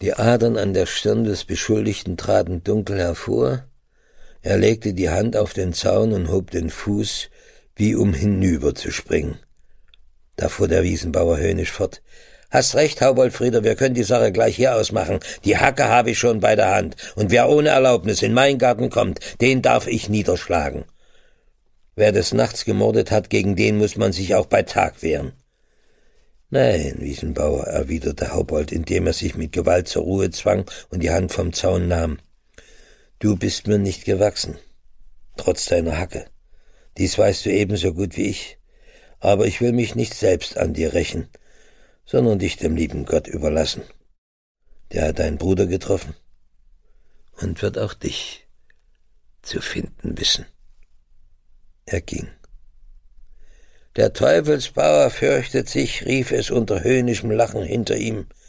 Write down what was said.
Die Adern an der Stirn des Beschuldigten traten dunkel hervor. Er legte die Hand auf den Zaun und hob den Fuß, wie um hinüberzuspringen. Da fuhr der Wiesenbauer höhnisch fort. »Hast recht, Hauboldfrieder, wir können die Sache gleich hier ausmachen. Die Hacke habe ich schon bei der Hand, und wer ohne Erlaubnis in meinen Garten kommt, den darf ich niederschlagen. Wer des Nachts gemordet hat, gegen den muss man sich auch bei Tag wehren.« »Nein, Wiesenbauer«, erwiderte Haubold, indem er sich mit Gewalt zur Ruhe zwang und die Hand vom Zaun nahm. »Du bist mir nicht gewachsen, trotz deiner Hacke. Dies weißt du ebenso gut wie ich. Aber ich will mich nicht selbst an dir rächen, sondern dich dem lieben Gott überlassen. Der hat deinen Bruder getroffen und wird auch dich zu finden wissen.« Er ging. »Der Teufelsbauer fürchtet sich«, rief es unter höhnischem Lachen hinter ihm.